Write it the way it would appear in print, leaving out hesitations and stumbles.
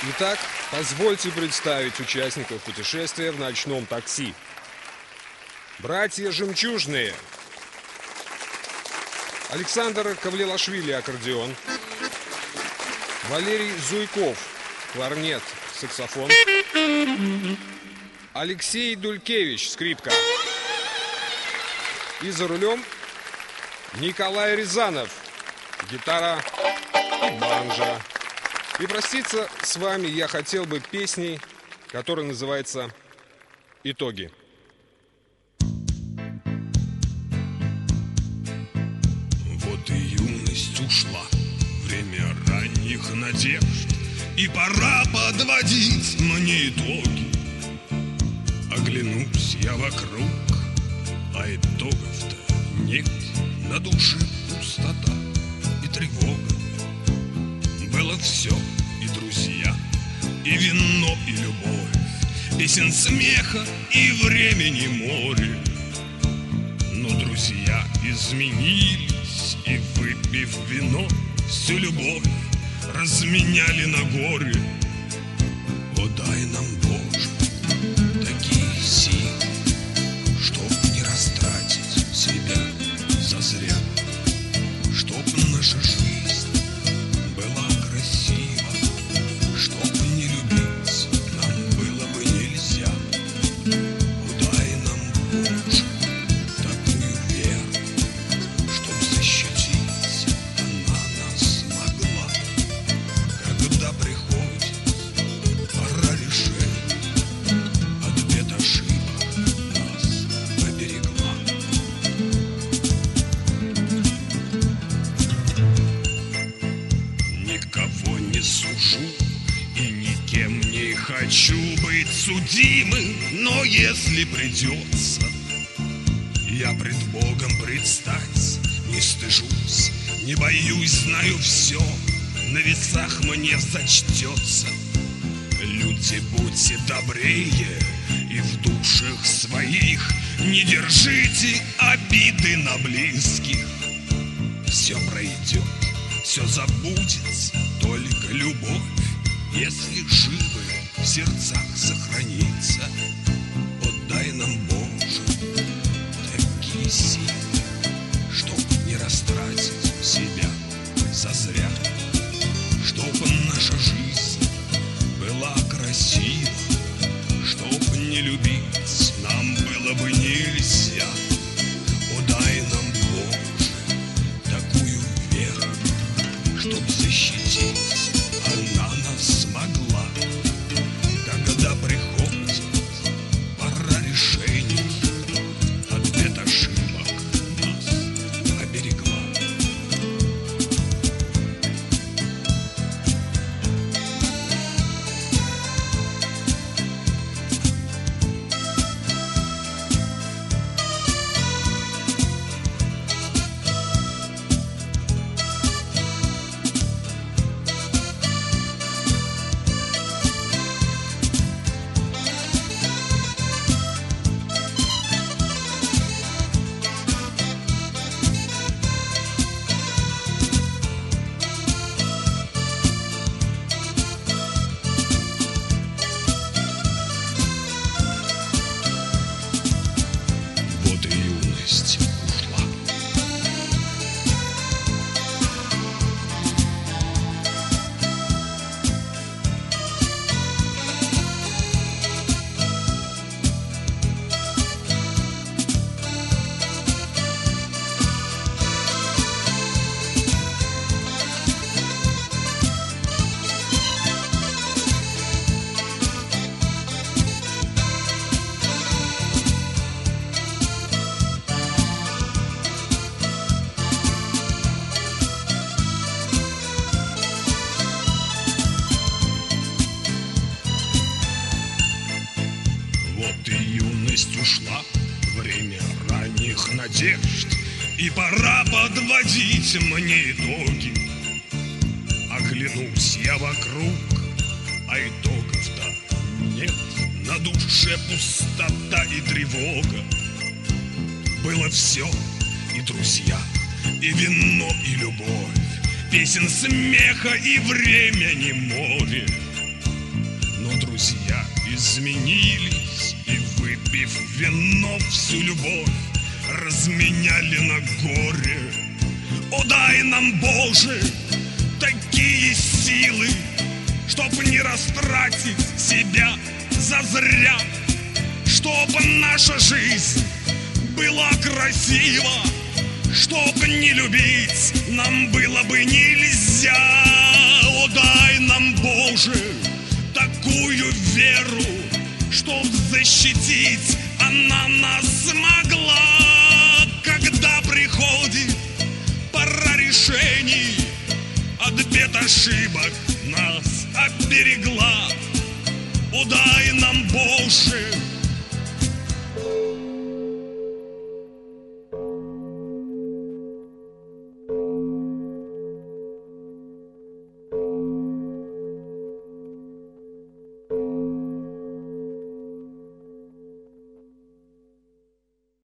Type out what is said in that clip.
Итак, позвольте представить участников путешествия в ночном такси. Братья Жемчужные. Александр Кавлилашвили, аккордеон. Валерий Зуйков, кларнет, саксофон. Алексей Дулькевич, скрипка. И за рулем Николай Рязанов, гитара и банджо. И проститься с вами я хотел бы песней, которая называется «Итоги». Вот и юность ушла, время ранних надежд, и пора подводить мне итоги. Оглянусь я вокруг, а итогов-то нет. На душе пустота и тревога. Было все, и друзья, и вино, и любовь, песен смеха и времени море. Но друзья изменились, и выпив вино, всю любовь разменяли на горе. О, дай нам, Боже, такие силы, чтоб не растратить себя зазря, чтоб наша жизнь была красива, чтоб не любить нам было бы нельзя. О, дай нам, Боже, такую веру, чтоб защитить она нас могла. Когда приходит пора решений, ответ ошибок нас оберегла. Никого не сужу и никем не хочу быть судимым, но если придется, я пред Богом предстать не стыжусь, не боюсь, знаю все, на весах мне зачтется. Люди, будьте добрее и в душах своих не держите обиды на близких. Все пройдет, все забудется, только любовь, если живы в сердцах сохранится. Отдай нам, Боже, такие силы, чтоб не растратить себя зазря, чтоб наша жизнь была красива, чтоб не любить нам было бы нельзя. О, дай нам, Боже, такую веру, чтоб защитить она нас смогла. Когда приходит пора решений, ответ ошибок нас оберегла. Вот и юность ушла. Вот и юность ушла, время ранних надежд, и пора подводить мне итоги. Оглянусь я вокруг, а итогов-то нет. На душе пустота и тревога. Было все, и друзья, и вино, и любовь, песен смеха и времени море. друзья изменились и, выпив вино, всю любовь разменяли на горе. О, дай нам, Боже, такие силы, чтоб не растратить себя зазря, чтоб наша жизнь была красива, чтоб не любить нам было бы нельзя. О, дай нам, Боже, такую веру, чтоб защитить она нас смогла. Когда приходит пора решений, от бед ошибок нас оберегла. О, дай нам, Боже,